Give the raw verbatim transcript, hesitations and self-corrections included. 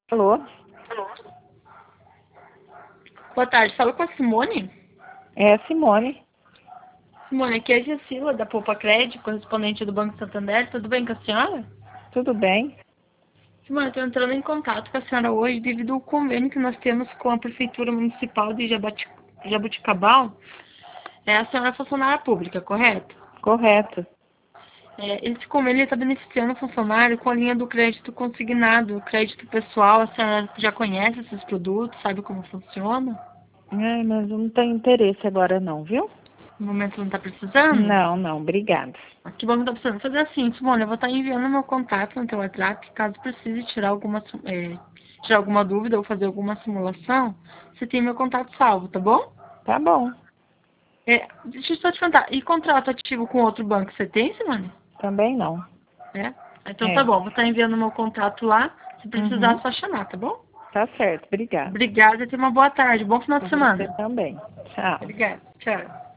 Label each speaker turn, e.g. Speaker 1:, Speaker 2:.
Speaker 1: Alô?
Speaker 2: Boa tarde, fala com a Simone.
Speaker 1: É a Simone.
Speaker 2: Simone, aqui é a Gessila, da Poupa Crédito, correspondente do Banco Santander. Tudo bem com a senhora?
Speaker 1: Tudo bem?
Speaker 2: Simone, eu estou entrando em contato com a senhora hoje devido ao convênio que nós temos com a Prefeitura Municipal de Jabati- Jaboticabal. É, a senhora é funcionária pública, correto?
Speaker 1: Correto.
Speaker 2: É, esse convênio está beneficiando o funcionário com a linha do crédito consignado, o crédito pessoal. A senhora já conhece esses produtos, sabe como funciona?
Speaker 1: Ai, mas eu não tenho interesse agora não, viu?
Speaker 2: No momento não está precisando?
Speaker 1: Não, não, obrigada.
Speaker 2: Ah, que bom que tá precisando fazer assim, Simone, eu vou estar enviando meu contato no teu WhatsApp, caso precise tirar alguma, su- é, tirar alguma dúvida ou fazer alguma simulação, você tem meu contato salvo, tá bom?
Speaker 1: Tá bom,
Speaker 2: É, deixa eu só te perguntar, e contrato ativo com outro banco você tem, Simone?
Speaker 1: também não.
Speaker 2: É? Então tá
Speaker 1: É.
Speaker 2: bom, vou estar enviando meu contato lá, se precisar é
Speaker 1: Uhum.
Speaker 2: só chamar, tá bom?
Speaker 1: Tá certo, obrigada.
Speaker 2: Obrigada e tenha uma boa tarde, bom final
Speaker 1: Pra
Speaker 2: de
Speaker 1: você
Speaker 2: semana.
Speaker 1: também. Tchau.
Speaker 2: Obrigada, tchau.